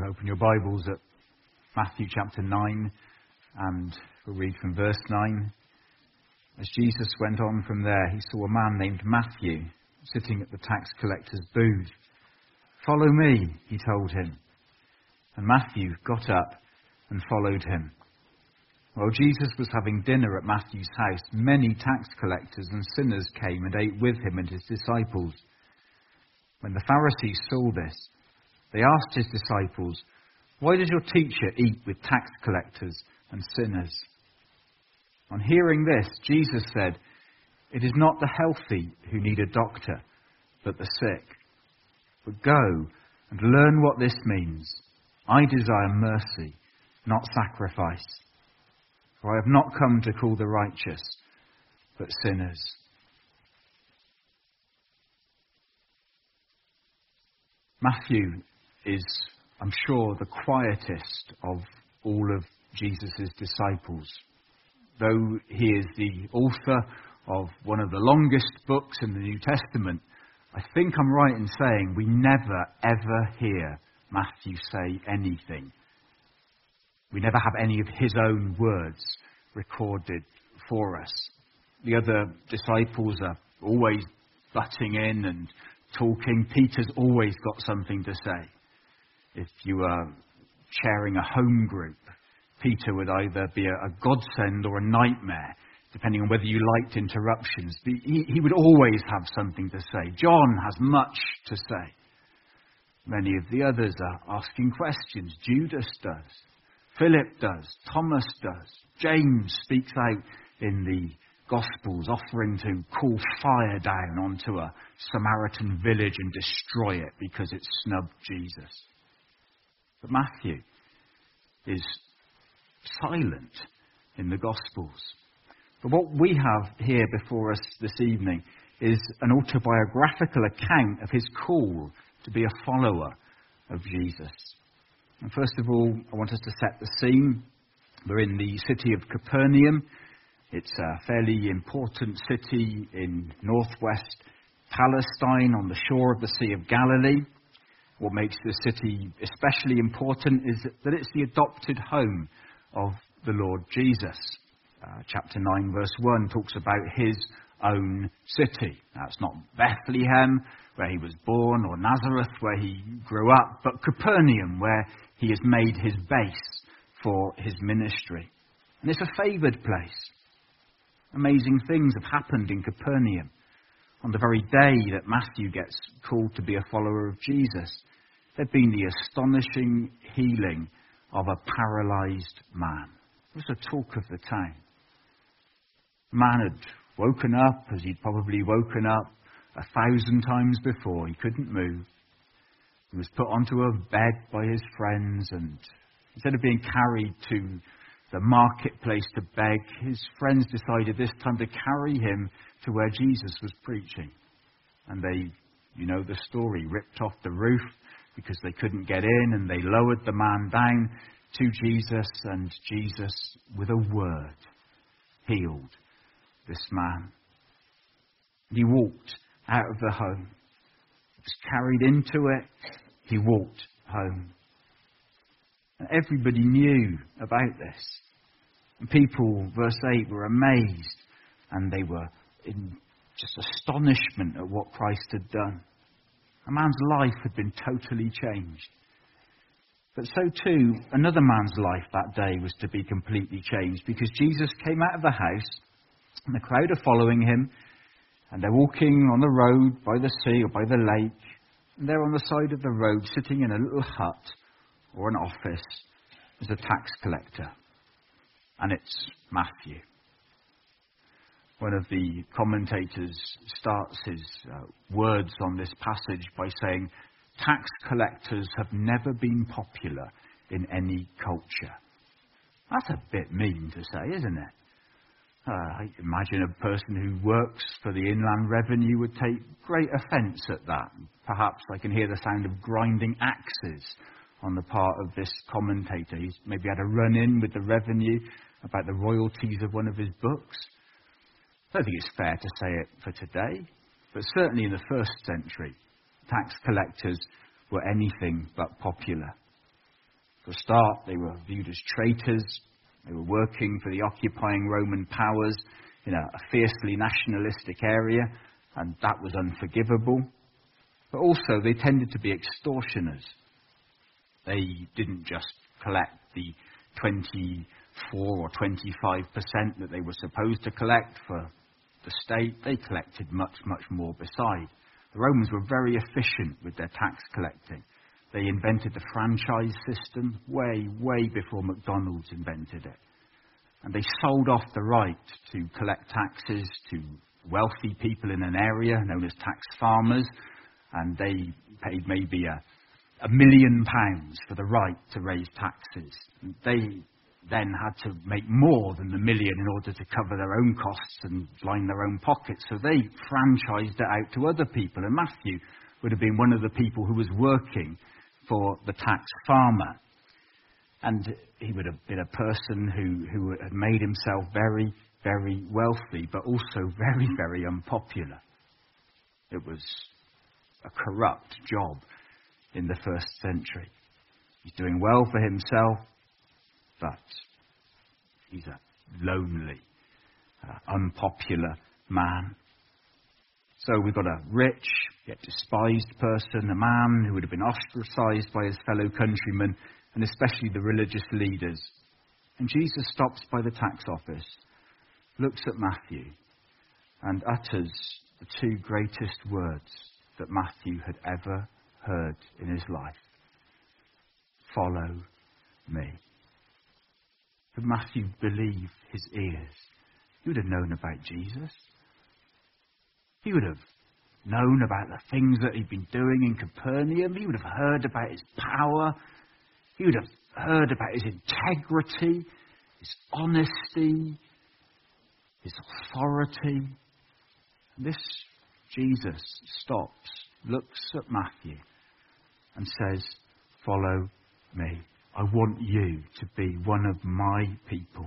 open your Bibles at Matthew chapter 9, and we'll read from verse 9. As Jesus went on from there, he saw a man named Matthew sitting at the tax collector's booth. "Follow me," he told him. And Matthew got up and followed him. While Jesus was having dinner at Matthew's house, many tax collectors and sinners came and ate with him and his disciples. When the Pharisees saw this, they asked his disciples, "Why does your teacher eat with tax collectors and sinners?" On hearing this, Jesus said, "It is not the healthy who need a doctor, but the sick. But go and learn what this means. I desire mercy, not sacrifice. For I have not come to call the righteous, but sinners." Matthew is, I'm sure, the quietest of all of Jesus' disciples. Though he is the author of one of the longest books in the New Testament, I think I'm right in saying we never, ever hear Matthew say anything. We never have any of his own words recorded for us. The other disciples are always butting in and talking. Peter's always got something to say. If you were chairing a home group, Peter would either be a godsend or a nightmare, depending on whether you liked interruptions. He would always have something to say. John has much to say. Many of the others are asking questions. Judas does. Philip does. Thomas does. James speaks out in the Gospels, offering to call fire down onto a Samaritan village and destroy it because it snubbed Jesus. But Matthew is silent in the Gospels. But what we have here before us this evening is an autobiographical account of his call to be a follower of Jesus. And first of all, I want us to set the scene. We're in the city of Capernaum. It's a fairly important city in northwest Palestine on the shore of the Sea of Galilee. What makes the city especially important is that it's the adopted home of the Lord Jesus. Chapter 9 verse 1 talks about his own city. Now, it's not Bethlehem, where he was born, or Nazareth, where he grew up, but Capernaum, where he has made his base for his ministry. And it's a favoured place. Amazing things have happened in Capernaum. On the very day that Matthew gets called to be a follower of Jesus, there'd been the astonishing healing of a paralysed man. It was the talk of the town. The man had woken up as he'd probably woken up 1,000 times before. He couldn't move. He was put onto a bed by his friends, and instead of being carried to the marketplace to beg, his friends decided this time to carry him to where Jesus was preaching. And they, you know the story, ripped off the roof because they couldn't get in, and they lowered the man down to Jesus, and Jesus, with a word, healed this man. And he walked out of the home. He was carried into it. He walked home. And everybody knew about this. And people, verse 8, were amazed, and they were in just astonishment at what Christ had done. A man's life had been totally changed. But so too, another man's life that day was to be completely changed, because Jesus came out of the house, and the crowd are following him, and they're walking on the road by the sea or by the lake, and there on the side of the road, sitting in a little hut or an office, is a tax collector. And it's Matthew. One of the commentators starts his words on this passage by saying, tax collectors have never been popular in any culture. That's a bit mean to say, isn't it? I imagine a person who works for the Inland Revenue would take great offence at that. Perhaps I can hear the sound of grinding axes on the part of this commentator. He's maybe had a run-in with the Revenue about the royalties of one of his books. I don't think it's fair to say it for today, but certainly in the first century, tax collectors were anything but popular. For a start, they were viewed as traitors. They were working for the occupying Roman powers in a fiercely nationalistic area, and that was unforgivable. But also, they tended to be extortioners. They didn't just collect the 24 or 25% that they were supposed to collect for the state. They collected much, much more beside. The Romans were very efficient with their tax collecting. They invented the franchise system way, way before McDonald's invented it. And they sold off the right to collect taxes to wealthy people in an area known as tax farmers. And they paid maybe £1 million for the right to raise taxes. They then had to make more than the million in order to cover their own costs and line their own pockets. So they franchised it out to other people. And Matthew would have been one of the people who was working for the tax farmer. And he would have been a person who had made himself very, very wealthy, but also very, very unpopular. It was a corrupt job in the first century. He's doing well for himself, but he's a lonely, unpopular man. So we've got a rich, yet despised person, a man who would have been ostracized by his fellow countrymen, and especially the religious leaders. And Jesus stops by the tax office, looks at Matthew, and utters the two greatest words that Matthew had ever heard in his life. Follow me. Had Matthew believed his ears, he would have known about Jesus. He would have known about the things that he'd been doing in Capernaum. He would have heard about his power. He would have heard about his integrity, his honesty, his authority. And this Jesus stops, looks at Matthew and says, follow me. I want you to be one of my people.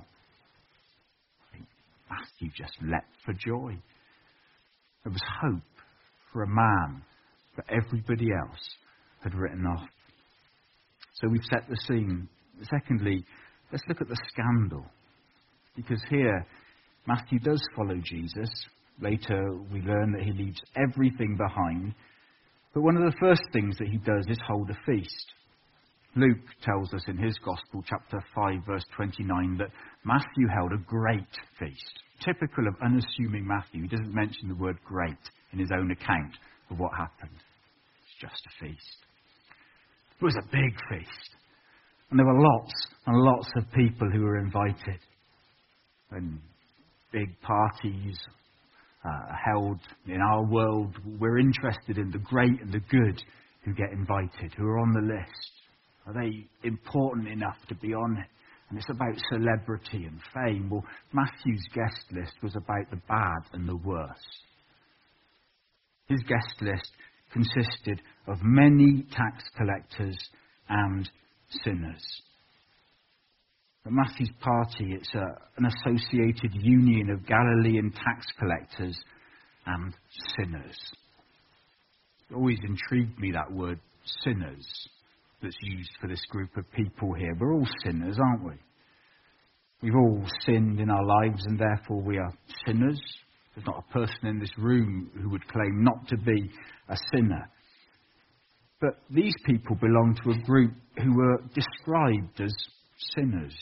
I think Matthew just leapt for joy. There was hope for a man that everybody else had written off. So we've set the scene. Secondly, let's look at the scandal. Because here, Matthew does follow Jesus. Later, we learn that he leaves everything behind. But one of the first things that he does is hold a feast. Luke tells us in his Gospel, chapter 5, verse 29, that Matthew held a great feast. Typical of unassuming Matthew, he doesn't mention the word great in his own account of what happened. It's just a feast. It was a big feast. And there were lots and lots of people who were invited. And big parties held in our world, we're interested in the great and the good who get invited, who are on the list. Are they important enough to be on it? And it's about celebrity and fame. Well, Matthew's guest list was about the bad and the worse. His guest list consisted of many tax collectors and sinners. At Matthew's party, it's an associated union of Galilean tax collectors and sinners. It always intrigued me, that word, sinners, that's used for this group of people here. We're all sinners, aren't we? We've all sinned in our lives, and therefore we are sinners. There's not a person in this room who would claim not to be a sinner. But these people belong to a group who were described as sinners.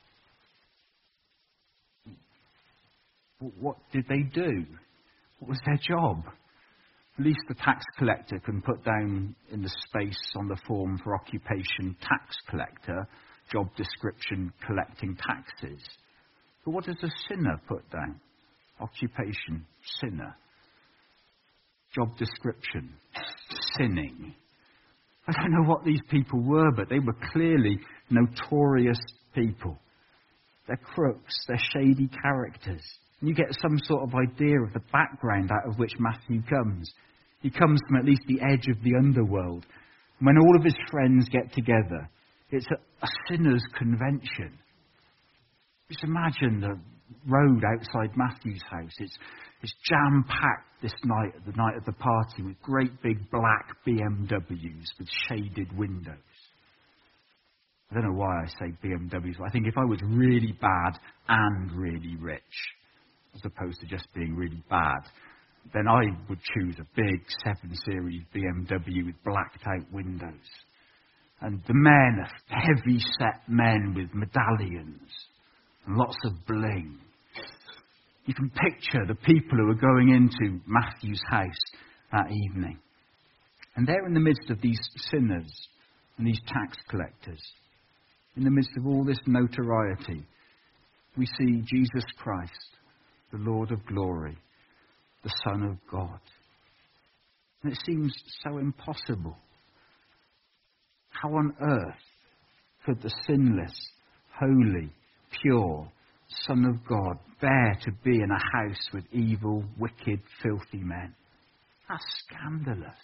What did they do? What was their job? At least the tax collector can put down in the space on the form for occupation tax collector, job description collecting taxes. But what does a sinner put down? Occupation, sinner. Job description, sinning. I don't know what these people were, but they were clearly notorious people. They're crooks, they're shady characters. And you get some sort of idea of the background out of which Matthew comes. He comes from at least the edge of the underworld. And when all of his friends get together, it's a sinner's convention. Just imagine the road outside Matthew's house. It's jam-packed this night, the night of the party, with great big black BMWs with shaded windows. I don't know why I say BMWs, but I think if I was really bad and really rich, as opposed to just being really bad, then I would choose a big 7 Series BMW with blacked out windows. And the men are heavy-set men with medallions and lots of bling. You can picture the people who are going into Matthew's house that evening. And they're in the midst of these sinners and these tax collectors. In the midst of all this notoriety, we see Jesus Christ, the Lord of glory, the Son of God. And it seems so impossible. How on earth could the sinless, holy, pure Son of God bear to be in a house with evil, wicked, filthy men? That's scandalous.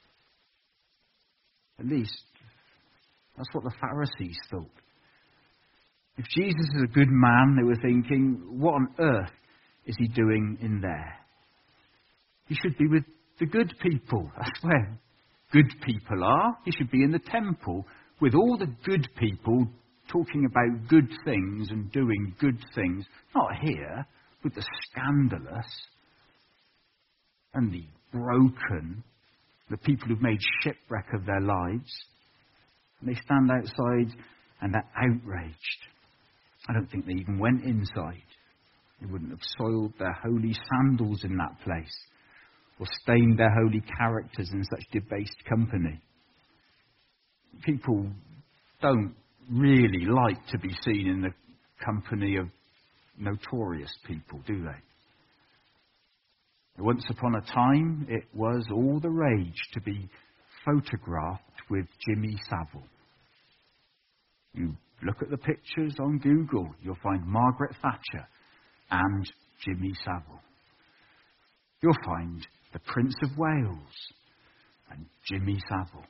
At least, that's what the Pharisees thought. If Jesus is a good man, they were thinking, what on earth is he doing in there? He should be with the good people. That's where good people are. He should be in the temple with all the good people talking about good things and doing good things. Not here with the scandalous and the broken, the people who've made shipwreck of their lives. And they stand outside and they're outraged. I don't think they even went inside. They wouldn't have soiled their holy sandals in that place or stained their holy characters in such debased company. People don't really like to be seen in the company of notorious people, do they? Once upon a time, it was all the rage to be photographed with Jimmy Savile. You look at the pictures on Google, you'll find Margaret Thatcher and Jimmy Savile. You'll find the Prince of Wales and Jimmy Savile.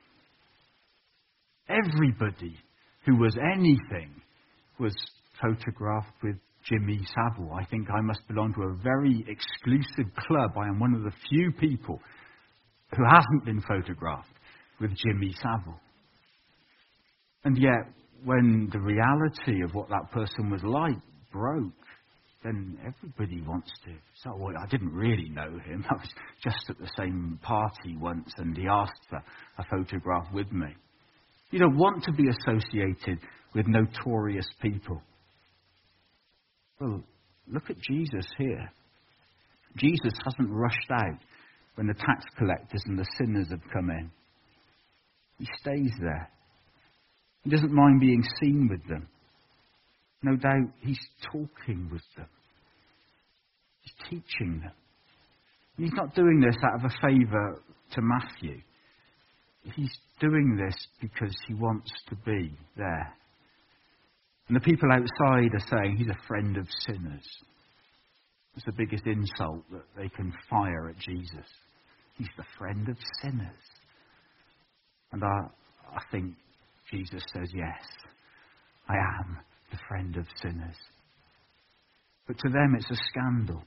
Everybody who was anything was photographed with Jimmy Savile. I think I must belong to a very exclusive club. I am one of the few people who hasn't been photographed with Jimmy Savile. And yet, when the reality of what that person was like broke, then everybody wants to. So, well, I didn't really know him. I was just at the same party once and he asked for a photograph with me. You don't want to be associated with notorious people. Well, look at Jesus here. Jesus hasn't rushed out when the tax collectors and the sinners have come in. He stays there. He doesn't mind being seen with them. No doubt he's talking with them. He's teaching them. And he's not doing this out of a favour to Matthew. He's doing this because he wants to be there. And the people outside are saying he's a friend of sinners. It's the biggest insult that they can fire at Jesus. He's the friend of sinners. And I think Jesus says, yes, I am the friend of sinners. But to them it's a scandal.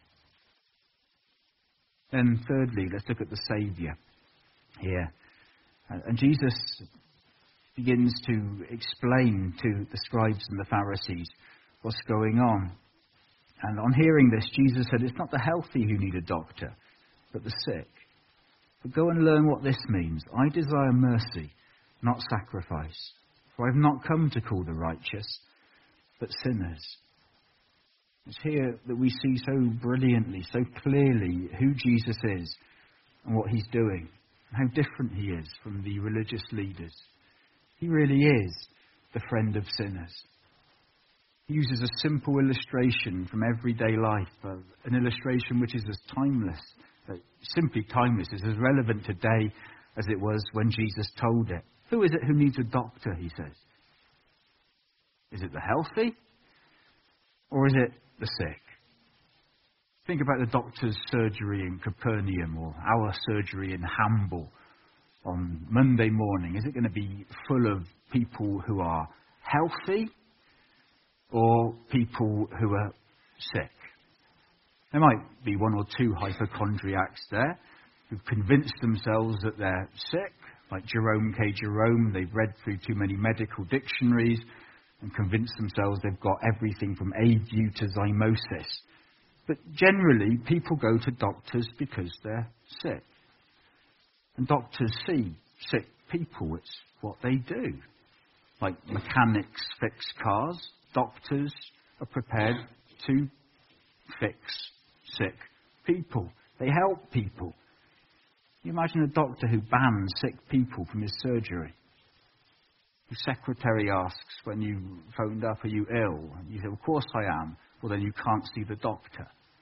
Then thirdly, let's look at the Saviour here. And Jesus begins to explain to the scribes and the Pharisees what's going on. And on hearing this, Jesus said, it's not the healthy who need a doctor, but the sick. But go and learn what this means. I desire mercy, not sacrifice. For I have not come to call the righteous, but sinners. It's here that we see so brilliantly, so clearly who Jesus is and what he's doing, and how different he is from the religious leaders. He really is the friend of sinners. He uses a simple illustration from everyday life, an illustration which is as timeless, simply timeless, is as relevant today as it was when Jesus told it. Who is it who needs a doctor, he says? Is it the healthy? Or is it the sick? Think about the doctor's surgery in Capernaum or our surgery in Hamble on Monday morning. Is it going to be full of people who are healthy or people who are sick? There might be one or two hypochondriacs there who've convinced themselves that they're sick, Like Jerome K. Jerome, they've read through too many medical dictionaries and convinced themselves they've got everything from ague to zymosis. But generally, people go to doctors because they're sick. And doctors see sick people. It's what they do. Like mechanics fix cars, doctors are prepared to fix sick people. They help people. Can you imagine a doctor who bans sick people from his surgery? The secretary asks when you phoned up, are you ill? And you say, of course I am. Well, then you can't see the doctor.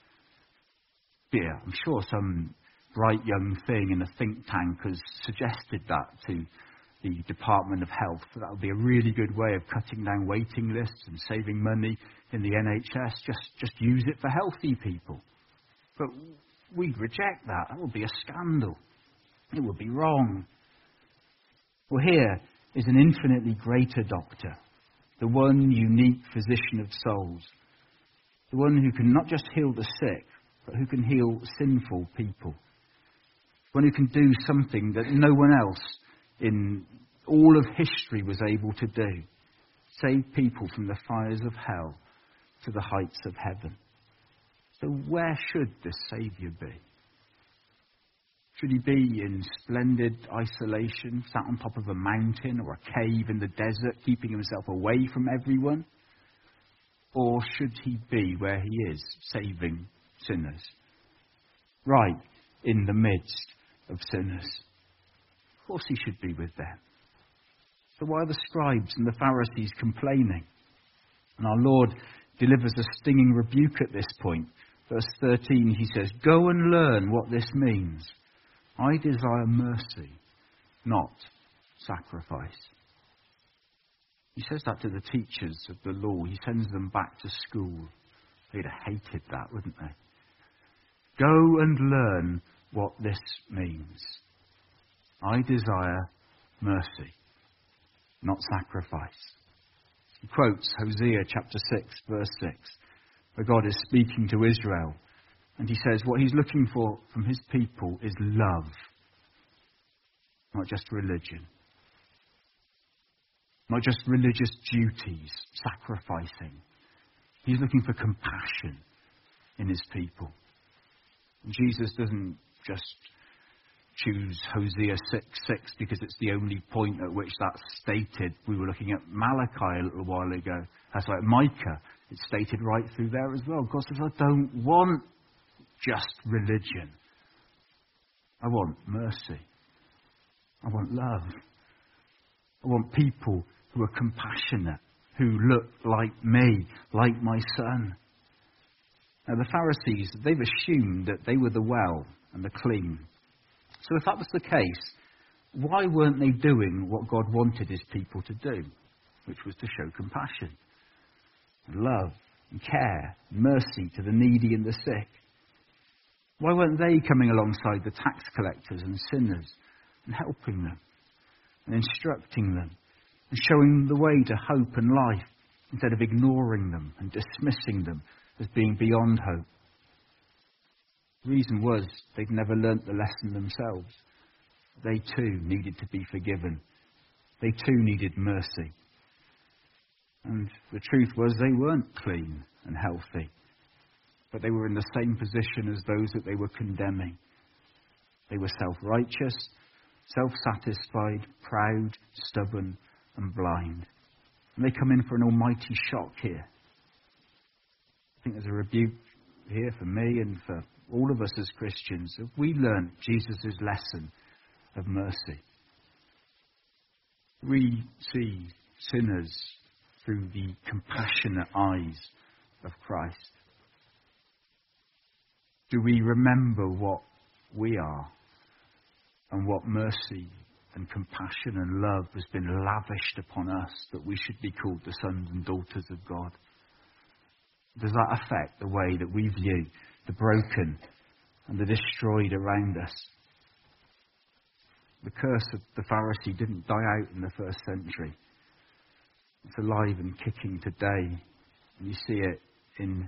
Yeah, I'm sure some bright young thing in a think tank has suggested that to the Department of Health. That would be a really good way of cutting down waiting lists and saving money in the NHS. Just use it for healthy people. But we'd reject that. That would be a scandal. It would be wrong. Well, here is an infinitely greater doctor, the one unique physician of souls, the one who can not just heal the sick, but who can heal sinful people, one who can do something that no one else in all of history was able to do, save people from the fires of hell to the heights of heaven. So where should this Saviour be? Should he be in splendid isolation, sat on top of a mountain or a cave in the desert, keeping himself away from everyone? Or should he be where he is, saving sinners? Right in the midst of sinners. Of course he should be with them. So why are the scribes and the Pharisees complaining? And our Lord delivers a stinging rebuke at this point. Verse 13, he says, "Go and learn what this means. I desire mercy, not sacrifice." He says that to the teachers of the law. He sends them back to school. They'd have hated that, wouldn't they? Go and learn what this means. I desire mercy, not sacrifice. He quotes Hosea chapter 6, verse 6, where God is speaking to Israel. And he says what he's looking for from his people is love, not just religion. Not just religious duties, sacrificing. He's looking for compassion in his people. And Jesus doesn't just choose Hosea 6:6 because it's the only point at which that's stated. We were looking at Malachi a little while ago. That's like Micah. It's stated right through there as well. God says, I don't want just religion. I want mercy. I want love. I want people who are compassionate, who look like me, like my son. Now the Pharisees, they've assumed that they were the well and the clean. So if that was the case, why weren't they doing what God wanted his people to do, which was to show compassion, and love, and care, and mercy to the needy and the sick? Why weren't they coming alongside the tax collectors and sinners and helping them and instructing them and showing the way to hope and life instead of ignoring them and dismissing them as being beyond hope? The reason was they'd never learnt the lesson themselves. They too needed to be forgiven. They too needed mercy. And the truth was they weren't clean and healthy, but they were in the same position as those that they were condemning. They were self-righteous, self-satisfied, proud, stubborn, and blind. And they come in for an almighty shock here. I think there's a rebuke here for me and for all of us as Christians. Have we learned Jesus' lesson of mercy? We see sinners through the compassionate eyes of Christ. Do we remember what we are and what mercy and compassion and love has been lavished upon us, that we should be called the sons and daughters of God? Does that affect the way that we view the broken and the destroyed around us? The curse of the Pharisee didn't die out in the first century. It's alive and kicking today. And you see it in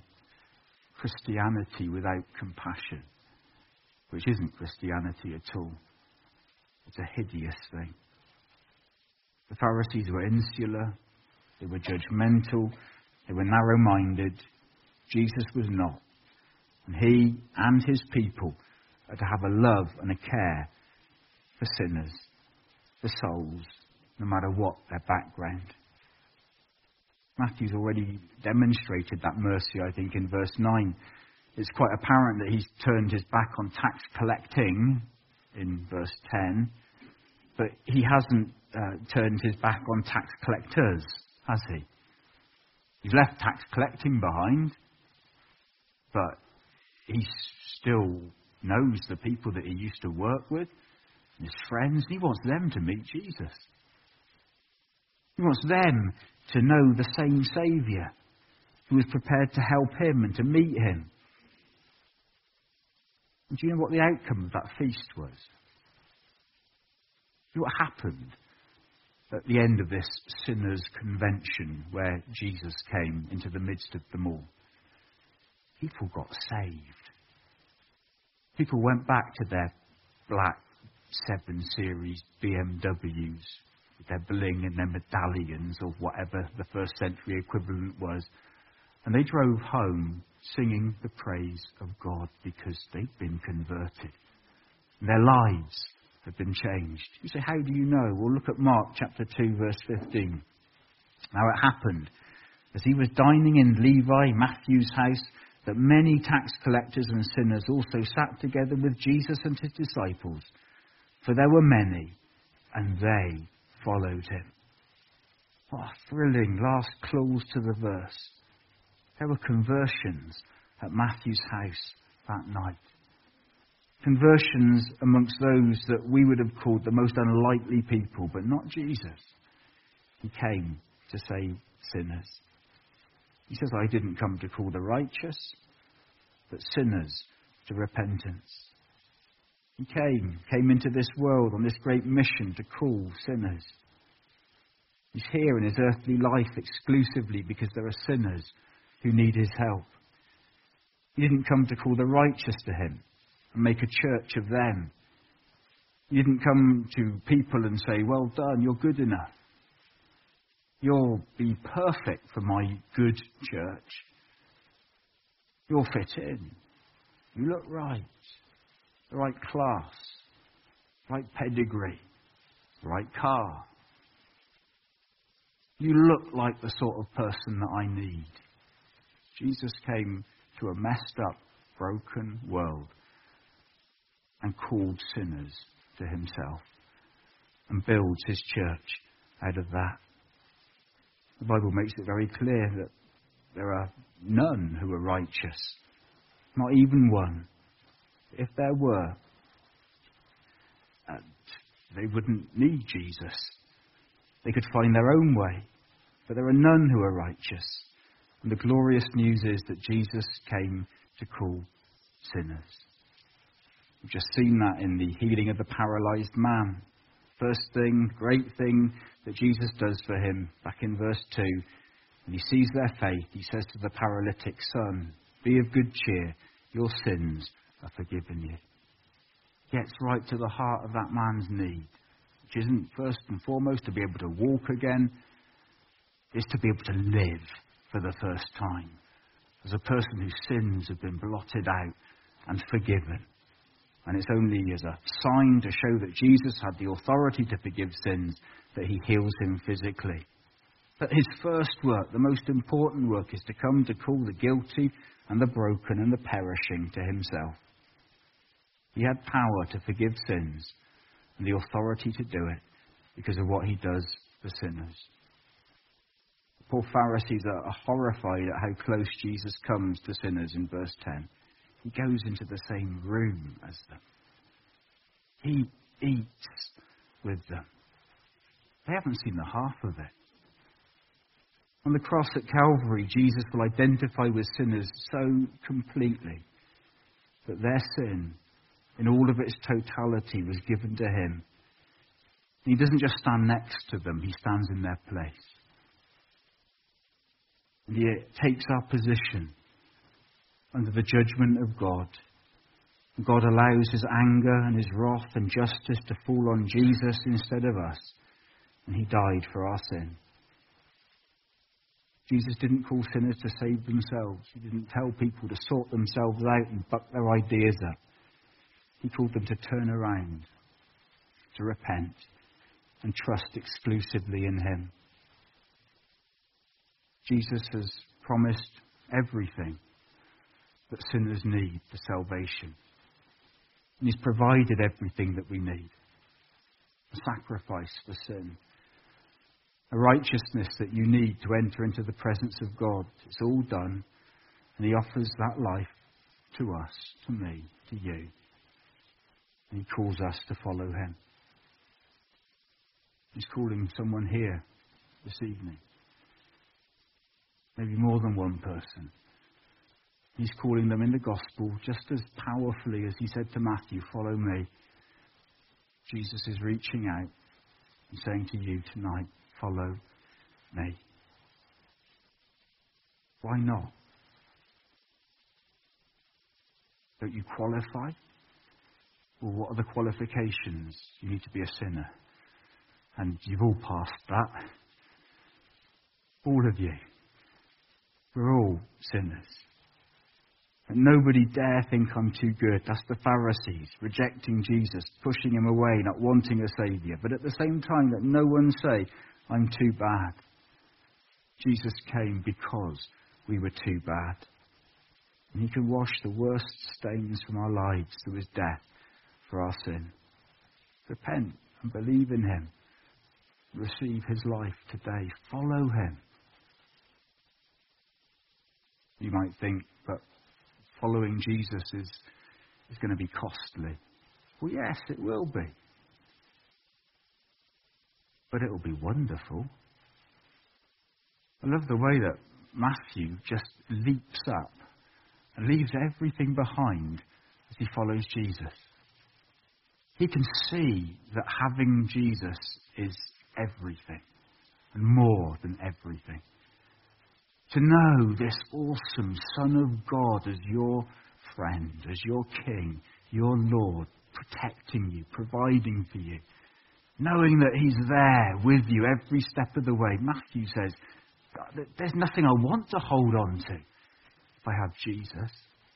Christianity without compassion, which isn't Christianity at all. It's a hideous thing. The Pharisees were insular, they were judgmental, they were narrow-minded. Jesus was not. And he and his people are to have a love and a care for sinners, for souls, no matter what their background. Matthew's already demonstrated that mercy, I think, in verse 9. It's quite apparent that he's turned his back on tax collecting in verse 10, but he hasn't turned his back on tax collectors, has he? He's left tax collecting behind, but he still knows the people that he used to work with, his friends, and he wants them to meet Jesus. He wants them to know the same Saviour who was prepared to help him and to meet him. And do you know what the outcome of that feast was? Do you know what happened at the end of this sinners' convention where Jesus came into the midst of them all? People got saved. People went back to their black 7 Series BMWs with their bling and their medallions or whatever the first century equivalent was. And they drove home singing the praise of God because they'd been converted. Their lives had been changed. You say, how do you know? Well, look at Mark chapter 2, verse 15. Now it happened, as he was dining in Levi, Matthew's house, that many tax collectors and sinners also sat together with Jesus and his disciples. For there were many, and they followed him. What a thrilling last clause to the verse. There were conversions at Matthew's house that night. Conversions amongst those that we would have called the most unlikely people, but not Jesus. He came to save sinners. He says, I didn't come to call the righteous, but sinners to repentance. He came into this world on this great mission to call sinners. He's here in his earthly life exclusively because there are sinners who need his help. He didn't come to call the righteous to him and make a church of them. He didn't come to people and say, well done, you're good enough. You'll be perfect for my good church. You'll fit in. You look right. The right class. Right pedigree. The right car. You look like the sort of person that I need. Jesus came to a messed up, broken world and called sinners to himself and builds his church out of that. The Bible makes it very clear that there are none who are righteous. Not even one. If there were, they wouldn't need Jesus. They could find their own way. But there are none who are righteous. And the glorious news is that Jesus came to call sinners. We've just seen that in the healing of the paralysed man. First thing, great thing that Jesus does for him, back in verse 2, when he sees their faith, he says to the paralytic, son, be of good cheer, your sins are forgiven you. Gets right to the heart of that man's need, which isn't first and foremost to be able to walk again, it's to be able to live for the first time as a person whose sins have been blotted out and forgiven. And it's only as a sign to show that Jesus had the authority to forgive sins that he heals him physically. But his first work, the most important work, is to come to call the guilty and the broken and the perishing to himself. He had power to forgive sins and the authority to do it because of what he does for sinners. The poor Pharisees are horrified at how close Jesus comes to sinners in verse 10. He goes into the same room as them. He eats with them. They haven't seen the half of it. On the cross at Calvary, Jesus will identify with sinners so completely that their sin, in all of its totality, was given to him. He doesn't just stand next to them, he stands in their place. And he takes our position under the judgment of God. God allows his anger and his wrath and justice to fall on Jesus instead of us. And he died for our sin. Jesus didn't call sinners to save themselves. He didn't tell people to sort themselves out and buck their ideas up. He called them to turn around, to repent, and trust exclusively in him. Jesus has promised everything that sinners need for salvation. And he's provided everything that we need. A sacrifice for sin. A righteousness that you need to enter into the presence of God. It's all done. And he offers that life to us, to me, to you. And he calls us to follow him. He's calling someone here this evening. Maybe more than one person. He's calling them in the gospel just as powerfully as he said to Matthew, follow me. Jesus is reaching out and saying to you tonight, follow me. Why not? Don't you qualify? Well, what are the qualifications? You need to be a sinner. And you've all passed that. All of you. We're all sinners. And nobody dare think I'm too good. That's the Pharisees, rejecting Jesus, pushing him away, not wanting a saviour. But at the same time, let no one say, I'm too bad. Jesus came because we were too bad. And he can wash the worst stains from our lives through his death for our sin. Repent and believe in him. Receive his life today. Follow him. You might think, but following Jesus is going to be costly. Well, yes, it will be. But it will be wonderful. I love the way that Matthew just leaps up and leaves everything behind as he follows Jesus. He can see that having Jesus is everything and more than everything. To know this awesome Son of God as your friend, as your King, your Lord, protecting you, providing for you, knowing that he's there with you every step of the way. Matthew says, there's nothing I want to hold on to if I have Jesus.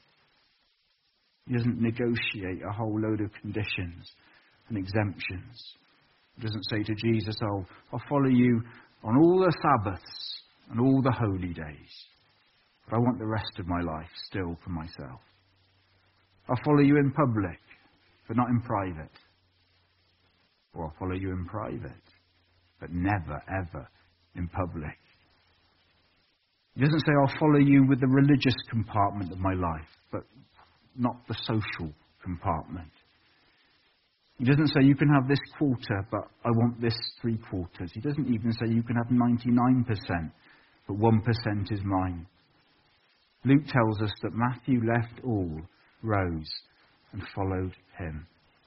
He doesn't negotiate a whole load of conditions and exemptions. He doesn't say to Jesus, I'll follow you on all the Sabbaths and all the holy days, but I want the rest of my life still for myself. I'll follow you in public, but not in private. Or I'll follow you in private, but never, ever in public. He doesn't say, I'll follow you with the religious compartment of my life, but not the social compartment. He doesn't say, you can have this quarter, but I want this 3/4. He doesn't even say, you can have 99%, but 1% is mine. Luke tells us that Matthew left all, rose, and followed him.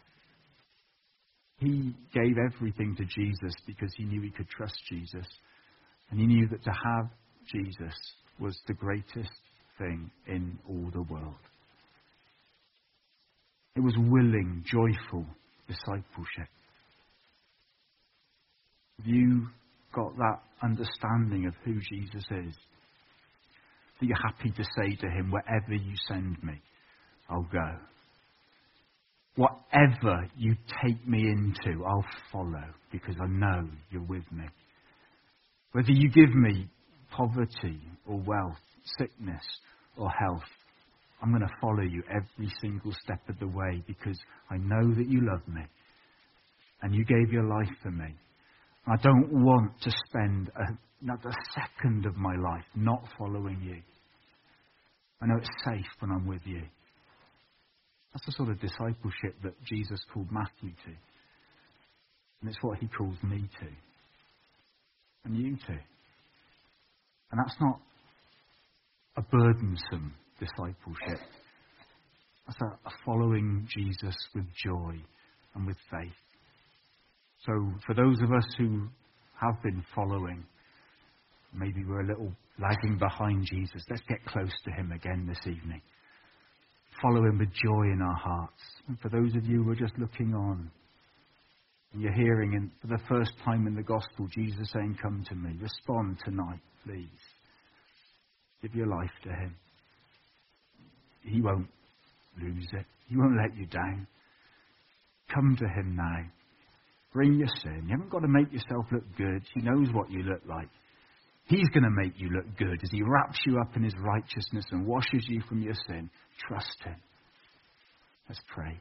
He gave everything to Jesus because he knew he could trust Jesus. And he knew that to have Jesus was the greatest thing in all the world. It was willing, joyful discipleship. Have you got that understanding of who Jesus is? That you're happy to say to him, wherever you send me, I'll go. Whatever you take me into, I'll follow because I know you're with me. Whether you give me poverty or wealth, sickness or health, I'm going to follow you every single step of the way because I know that you love me and you gave your life for me. I don't want to spend another second of my life not following you. I know it's safe when I'm with you. That's the sort of discipleship that Jesus called Matthew to. And it's what he calls me to. And you to. And that's not a burdensome discipleship. That's a following Jesus with joy and with faith. So for those of us who have been following, maybe we're a little lagging behind Jesus, let's get close to him again this evening. follow him with joy in our hearts. And for those of you who are just looking on, and you're hearing and for the first time in the gospel, Jesus saying, come to me. Respond tonight, please. Give your life to him. He won't lose it. He won't let you down. Come to him now. Bring your sin. You haven't got to make yourself look good. He knows what you look like. He's going to make you look good as he wraps you up in his righteousness and washes you from your sin. Trust him. Let's pray.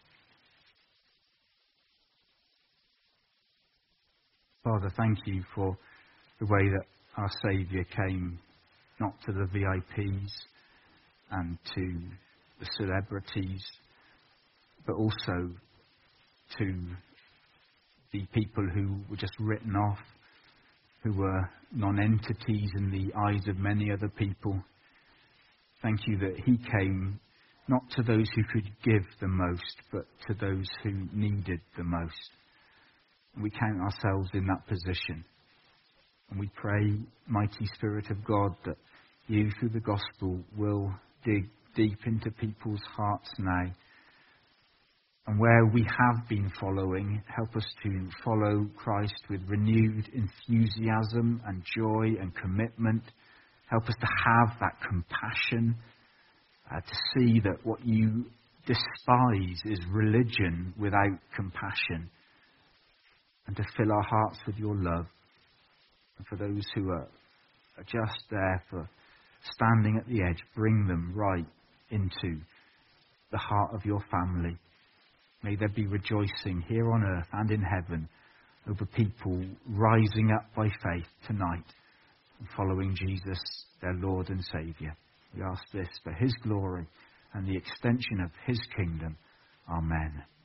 Father, thank you for the way that our Saviour came, not to the VIPs and to the celebrities, but also to the people who were just written off, who were non-entities in the eyes of many other people. Thank you that he came not to those who could give the most, but to those who needed the most. And we count ourselves in that position. And we pray, mighty Spirit of God, that you, through the gospel, will dig deep into people's hearts now. And where we have been following, help us to follow Christ with renewed enthusiasm and joy and commitment. Help us to have that compassion, to see that what you despise is religion without compassion, and to fill our hearts with your love. And for those who are just there for standing at the edge, bring them right into the heart of your family. May there be rejoicing here on earth and in heaven over people rising up by faith tonight and following Jesus, their Lord and Saviour. We ask this for his glory and the extension of his kingdom. Amen.